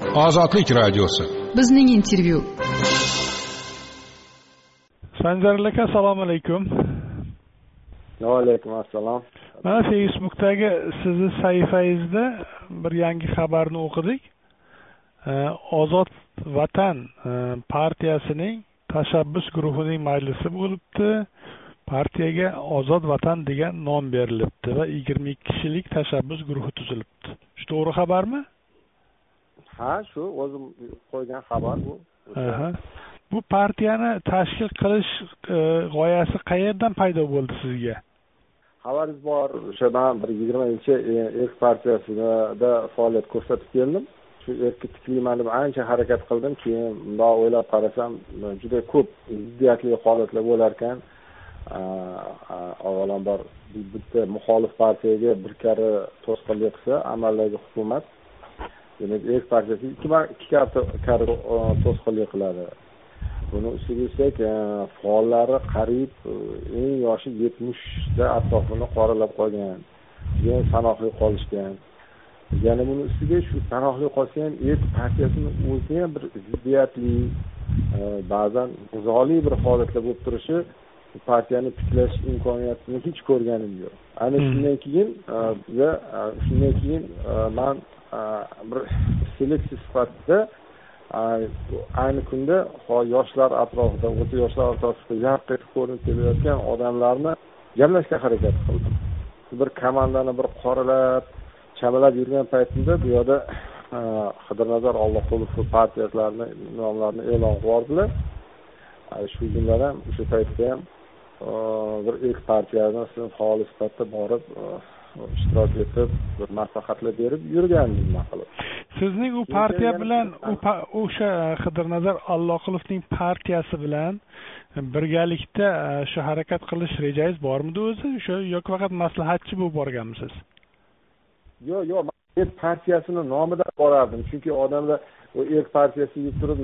Ozodlik radiosi. Bizning intervyu. Sanjar aka, assalomu alaykum. Va alaykum assalom. Mana Facebook'dagi sizning sahifangizda bir yangi xabarni o'qidik. Ozod vatan partiyasining tashabbus guruhining majlisi bo'libdi. Partiyaga Ozod vatan degan nom berilibdi va 22 kishilik tashabbus guruhi tuzilibdi. Shu to'g'ri xabarmi? Ha, shu o'zim qo'ygan xabar bu. Bu partiyani tashkil qilish g'oyasi qayerdan paydo bo'ldi sizga? Xabaringiz bor, o'sha men bir 20-erk partiyasida faoliyat ko'rsatib keldim. Shu erkka tikliman deb ancha harakat qildim, keyin bundoq o'ylab qarasam, juda ko'p ziddiyatli holatlar bo'lar ekan. Avvalambor bitta muxolif partiyaga bir karra to'sqinlik qilsa, amaldagi hukumat, demak, erk partiyasi ikki karra to'sqinlik qiladi. Buni ustiga ustak faollari qariyb eng yoshi 70 da atrofini qoralab qolgan. Keyin sanoqli qolishgan. Yana buni ustiga shu sanoqli qolgan erk partiyasining o'zi ham bir ziddiyatli, ba'zan nizoli bir holatlar bo'lib turishi, partiyani tiklash imkoniyatini hech ko'rganim yo'q. Ana shundan keyin men bir seleksiya sifatida ayni kunda yoshlar atrofida, o'ta yoshlar atrofida yarq etib ko'rinib kelayotgan odamlarni jamlashga harakat qildim. Bir komandani bir qoralab, chamalab yurgan paytimda bu yerda Xidirnazar Allohqulov partiyalarning nomlarini e'lon qildilar. Shu jumladan o'sha paytda ham bir erk partiyasining faol sifatida borib ishtirok etib, bir maslahatlar berib yurgandim maqolib. Sizning u partiya bilan o'sha Xidirnazar Allohqulovning partiyasi bilan birgalikda shu harakat qilish rejangiz bormidi o'zi? O'sha yoki faqat maslahatchi bo'lib borganmisiz? Yo'q, men partiyasining nomidan borardim. Chunki odamlar o erk partiyasiga turib,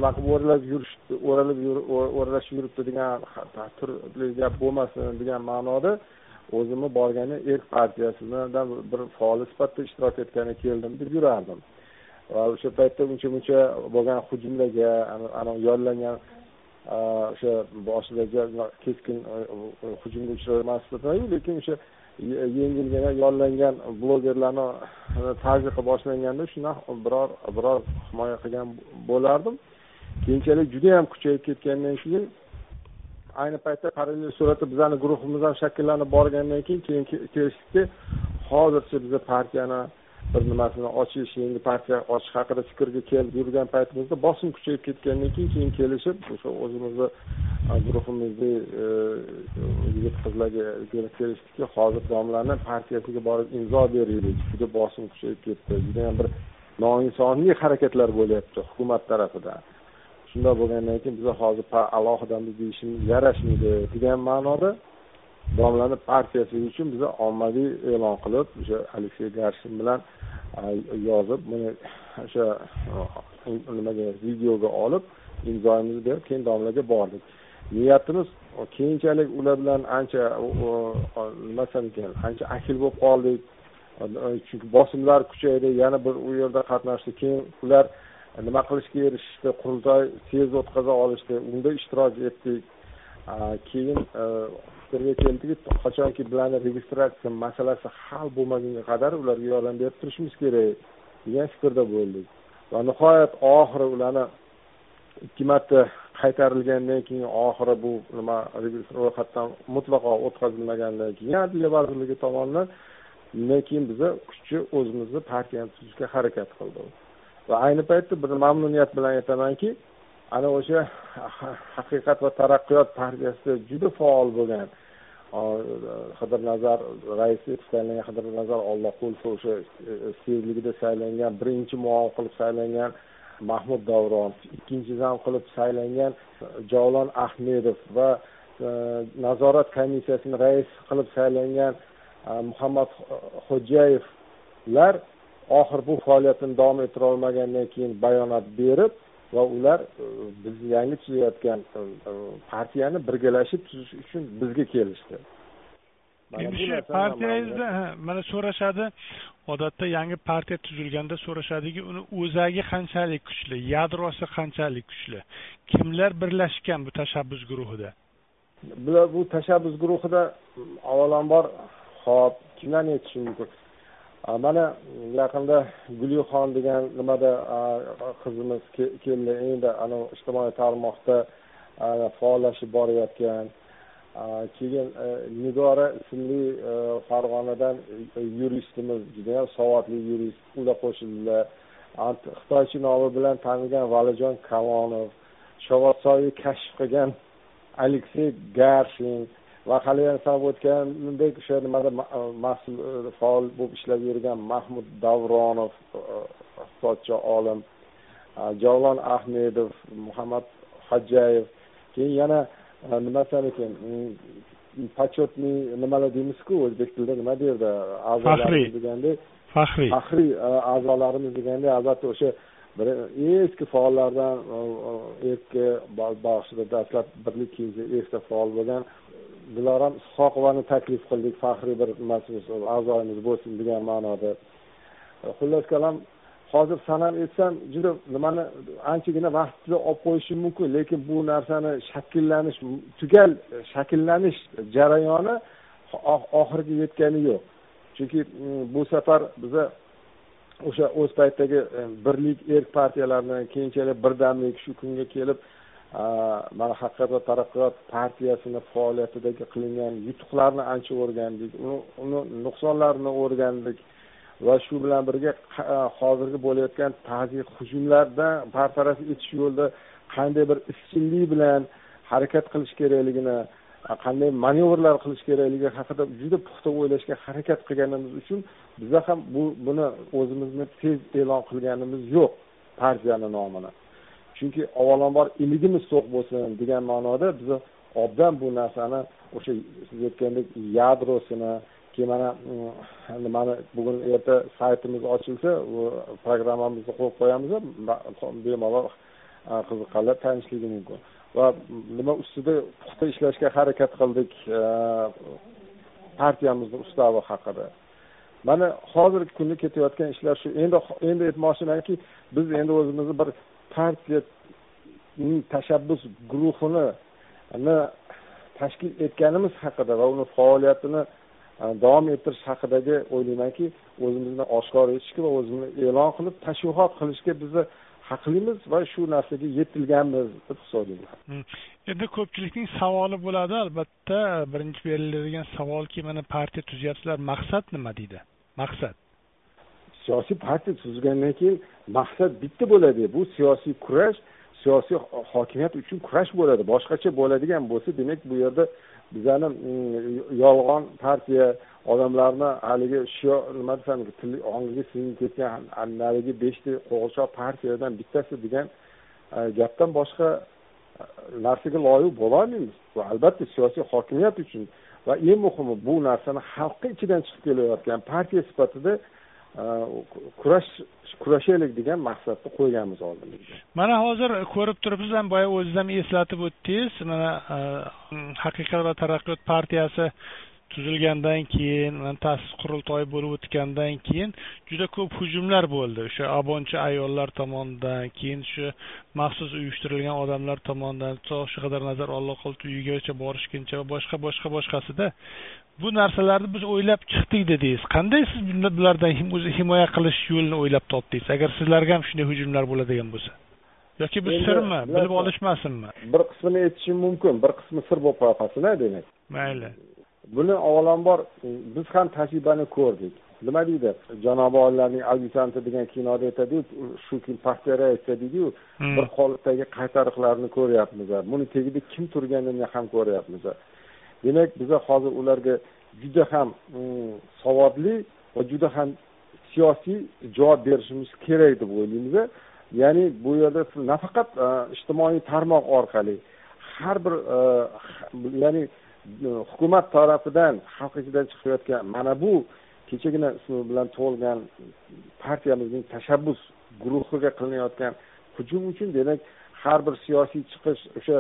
o'ralashib yuribdi degan turli gap bo'lmasin degan ma'noda o'zimni borgani erk partiyasidan bir faol sifatida ishtirok etgani keldim deb yurardim. Va o'sha paytda uncha bo'lgan hujumlarga, ana yollangan o'sha boshidagi keskin hujumga uchramasdim, lekin o'sha yengilgina yollangan blogerlarni tazyiqi boshlanganda shundan biror himoya qilgan bo'lardim. Keyinchalik juda ham kuchayib ketgandan keyin ayni paytda parallel sur'atda bizning guruhimiz ham shakllanib borgandan keyin kelishdi, hozircha biz partiyani bir nimasini ochish, yangi partiya ochish haqida fikrga kelib yurgan paytimizda bosim kuchayib ketgandan keyin kelishib, o'sha o'zimizni guruhimizda yigit-qizlarga kelishdiki, hozir domlaning partiyasiga borib imzo beraylik. Juda bosim kuchayib ketdi. Juda ham bir noinsoniy harakatlar bo'lyapti hukumat tarafidan. Shunda bo'lgandan keyin biz hozir alohidamiz deyishimiz yarashmaydi degan ma'noda domlaning partiyasi uchun biz ommaviy e'lon qilib, o'sha Aleksey Garshin bilan yozib, buni o'sha nimaga videoga olib, imzomizni berib, keyin domlaga bordik. Niyatimiz keyinchalik ular bilan ancha akil bo'lib qoldik. Chunki bosimlar kuchaydi, yana bir u yerda qatnashdi. Keyin ular nima qilishga erishishdi, qurultoy tez o'tkaza olishdi, unda ishtirok etdik. Keyin fikrga keldiki, qachonki bilan registratsiya masalasi hal bo'lmagunga qadar ularga yordam berib turishimiz kerak degan fikrda bo'ldik. Va nihoyat oxiri ularni 2 marta qaytarilgandan keyin oxiri bu nima ro'yxatdan mutlaqo o'tkazilmagandan keyin Adliya vazirligi tomonidan keyin biz kuchli o'zimizni partiyani tuzishga harakat qildik. Va ayni paytda bir mamnuniyat bilan aytamanki, ana o'sha Haqiqat va taraqqiyot partiyasida juda faol bo'lgan Xidirnazar raisi etib saylangan Xidirnazar Allohqulov, o'sha sevligida saylangan, birinchi muavin qilib saylangan Mahmud Davron, ikkinchidan qilib saylangan Javlon Ahmedov va nazorat komissiyasining raisi qilib saylangan Muhammad Xo'jayevlar oxir bu faoliyatini davom ettira olmagandan keyin bayonot berib va ular biz yangi tuzayotgan partiyani birgalashib tuzish uchun bizga kelishdi. endi shu partiyangizda mana so'rashadi, odatda yangi partiya tuzilganda so'rashadiki, uni o'zagi qanchalik kuchli, yadrosi qanchalik kuchli, kimlar birlashgan bu tashabbus guruhida? Bu tashabbus guruhida avvalambor hop kimlarni aytish mumkin? Mana yaqinda Gulixon degan nimada qizimiz keldi, endi ana ijtimoiy tarmoqda faollashib borayotgan. Keyin Nigora ismli Farg'onadan yuristimiz, juda ham savodli yurist, ular qo'shildilar. Xitoycha nomi bilan tanilgan Valijon Kalonov, Shovotsoyni kashf qilgan Aleksey Garshin va hali ham sanab o'tgandek o'sha nimada mas'ul faol bo'lib ishlab yurgan Mahmud Davronov, iqtisodchi olim, Javlon Ahmedov, Muhammad Xo'jayev, keyin yana nima desam ekan, почетный nimalar deymiz-ku, o'zbek tilida nima derdi, a'zolarimiz deganda, faxriy a'zolarimiz deganda, albatta o'sha bir eski faollardan erkka bag'ishida dastlab birlik keyingi erta faol bo'lgan Diloram Ishoqovani taklif qildik, faxriy bir mas'ul a'zoyimiz bo'lsin degan ma'noda. Xullas kalom, hozir sanab etsam juda nimani anchagina vaqtida olib qo'yishim mumkin, lekin bu narsani tugal shakllanish jarayoni oxiriga yetgani yo'q. Chunki bu safar biza o'sha o'z paytdagi birlik erk partiyalarini keyinchalik birdamlik shu kunga kelib mana Haqiqat va taraqqiyot partiyasini faoliyatidagi qilingan yutuqlarni ancha o'rgandik, uni nuqsonlarini o'rgandik va shu bilan birga hozirgi bo'layotgan ta'ziyat hujumlardan bartaraf etish yo'lida qanday bir izchillik bilan harakat qilish kerakligini, qanday manevrlar qilish kerakligi haqida juda puxta o'ylashga harakat qilganimiz uchun biza ham buni o'zimizni tez e'lon qilganimiz yo'q, partiyani nomini. Chunki avvalambor iligimiz to'q bo'lsin degan ma'noda biz obdan bu narsani o'sha siz aytgandek yadrosini, keyin mana nimani bugun erta saytimiz ochilsa, programmamizni qo'yib qo'yamiz, bemalol qiziqqanlar tanishligi mumkin. Va nima ustida puxta ishlashga harakat qildik partiyamizning ustavi haqida. Mana hozirgi kunda ketayotgan ishlar shu. Endi aytmoqchimanki, biz endi o'zimizni bir partiyaning tashabbus guruhini tashkil etganimiz haqida va uni faoliyatini davom ettirish haqidagi o'ylaymanki, o'zimizni oshkor etishga va o'zimizni e'lon qilib tashviqot qilishga bizni haqlimiz va shu narsaga yetilganmiz deb hisoblayman. Endi ko'pchilikning savoli bo'ladi, albatta, birinchi beriladigan savolki, mana partiya tuzyapsizlar, maqsad nima deydi? Maqsad. Siyosiy partiya tuzgandan keyin maqsad bitta bo'ladi. Bu siyosiy kurash, siyosiy hokimiyat uchun kurash bo'ladi. Boshqacha bo'ladigan bo'lsa, demak bu yerda bizani yolg'on partiya odamlarni haligi shu nima desam, ongiga singib ketgan narigi 5 ta qo'g'irchoq partiyadan bittasi degan gapdan boshqa narsaga loyiq bo'la olmaymiz. Bu albatta siyosiy hokimiyat uchun va eng muhimi bu narsani xalqqa ichidan chiqib kelayotgan partiya sifatida kurashaylik degan maqsadni qo'yganmiz oldimizga. Mana hozir ko'rib turibsiz, ham boya o'zingiz ham eslatib o'tdingiz, mana Haqiqat va taraqqiyot partiyasi tuzilgandan keyin, ta'sis qurultoyi bo'lib o'tgandan keyin juda ko'p hujumlar bo'ldi. O'sha obunchi ayollar tomonidan, keyin shu maxsus uyushtirilgan odamlar tomonidan, shu qadar nazar Alloh qildi uyigacha borishguncha va boshqasida bu narsalarni biz o'ylab chiqdik dedingiz. Qanday siz bulardan o'zi himoya qilish yo'lini o'ylab topdingiz? Agar sizlarga ham shunday hujumlar bo'ladigan bo'lsa, yoki bu sirmi, bilib olishmasinmi? Bir qismini aytishim mumkin, bir qismi sir bo'lib qolsin, demak. Mayli. Buni avvalambor biz ham tajribani ko'rdik. Nima deydi? Janobi Ollarning adyutanti degan kinoda aytadi, shu kun partiyada aytadi-ku, bir qolipdagi qaytariqlarni ko'ryapmiz. Buni tagida kim turganini ham ko'ryapmiz. Demak, biz hozir ularga juda ham savodli va juda ham siyosiy javob berishimiz kerak deb o'ylaymiz. Ya'ni bu yerda nafaqat ijtimoiy tarmoq orqali har bir ya'ni hukumat tarafidan xalq ichidan chiqayotgan mana bu kechagina ismi bilan to'lgan partiyamizning tashabbus guruhiga qilinayotgan hujum uchun, demak, har bir siyosiy chiqish o'sha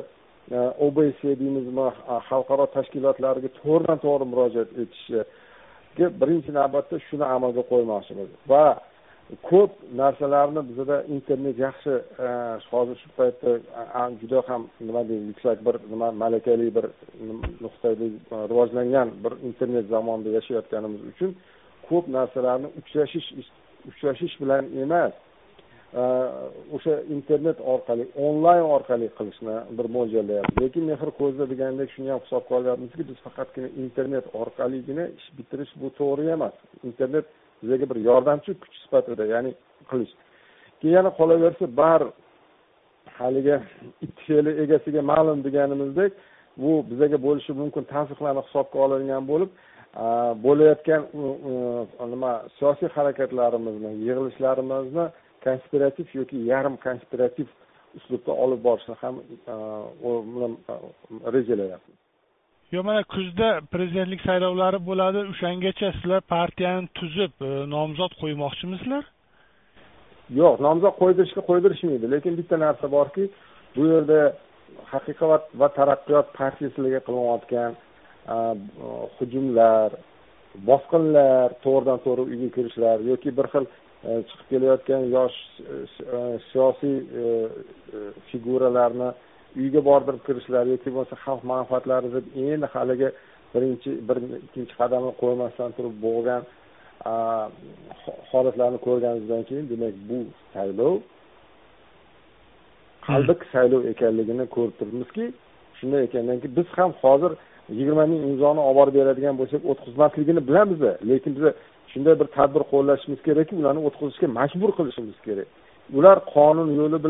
OBS deymizmi, xalqaro tashkilotlarga to'g'ridan to'g'ri murojaat etishiga birinchi navbatda shuni amalga qo'ymoqchimiz va ko'p narsalarni bizda internet yaxshi hozir shu paytda juda ham nima deydi yuksak bir malakali bir nuqtada rivojlangan bir internet zamonida yashayotganimiz uchun ko'p narsalarni uchrashish bilan emas o'sha internet orqali onlayn orqali qilishni bir mo'ljallayapmiz. Lekin mehr ko'zda degandek shuni ham hisobga olyapmizki, biz faqatgina internet orqaligina ish bitirish bu to'g'ri emas. Internet bizga bir yordamchi kuch sifatida, ya'ni qilish. Keyin yana qolaversa bar haliga ikki fe'li egasiga ma'lum deganimizdek, bu bizga bo'lishi mumkin tasdiqlarni hisobga olingan bo'lib, bo'layotgan siyosiy harakatlarimizni, yig'ilishlarimizni konspirativ yoki yarim konspirativ uslubda olib borishni ham rejalayapmiz. Mana kuzda prezidentlik saylovlari bo'ladi. O'shangacha sizlar partiyani tuzib nomzod qo'ymoqchimisizlar? Yo'q, nomzod qo'ydirishmaydi. Lekin bitta narsa borki, bu yerda haqiqat va taraqqiyot partiyasiga qilinayotgan hujumlar, bosqinlar, to'g'ridan to'g'ri uyga kirishlar yoki bir xil chiqib kelayotgan yosh siyosiy figuralarni uyga bordirib kirishlar yoki bo'lmasa xalq manfaatlari deb endi haliga ikkinchi qadamni qo'ymasdan turib bo'lgan holatlarni ko'rganimizdan keyin demak bu saylov qalbiq saylov ekanligini ko'rib turibmizki, shunday ekandan keyin biz ham hozir 20 ming imzoni olib borib beradigan bo'lsak o'tkazmasligini bilamiz, lekin biz shunday bir tadbir qo'llashimiz kerakki, ularni o'tkazishga majbur qilishimiz kerak. Ular qonun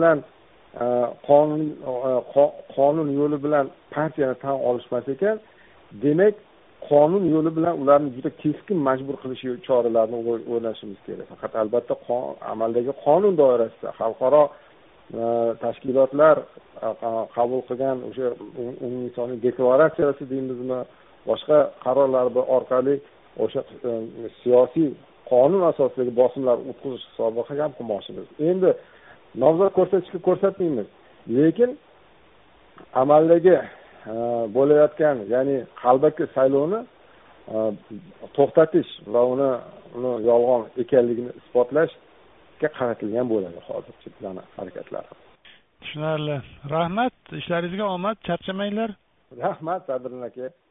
yo'li bilan partiyani tan olishmas ekan, demak qonun yo'li bilan ularni juda keskin majbur qilish choralarini o'ylashimiz kerak. Faqat albatta amaldagi qonun doirasida xalqaro tashkilotlar qabul qilgan o'sha umuminsoniy deklaratsiyasi deymizmi, boshqa qarorlar orqali o'sha siyosiy qonun asosidagi bosimlar o'tkazish hisobiga ham qilmoqchimiz. Endi nomzod ko'rsatmaymiz, lekin amaldagi bo'layotgan, ya'ni qalbaki saylovni to'xtatish va uni yolg'on ekanligini isbotlashga qaratilgan bo'ladi hozircha bizning harakatlar. Tushunarli. Rahmat, ishlaringizga omad, charchamanglar. Rahmat, Sadrin aka.